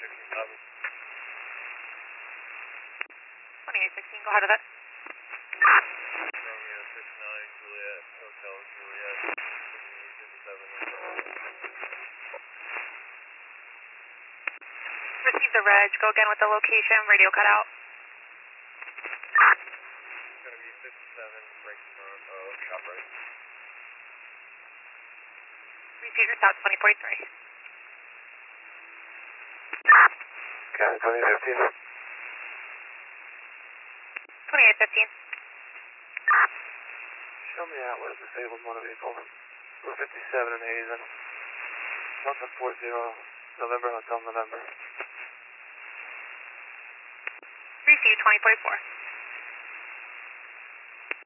2816, go ahead with it. Romeo 69, Juliet, Hotel Juliet, 57. Receive the reg, go again with the location, radio cutout. It's going to be 57, right in front of ShopRite. Repeat your south 2043. County 2015. 2815. Show me Atlas, disabled motor vehicle. Route 57 in Hazen. Delta 40, November Hotel November. Receive 2044.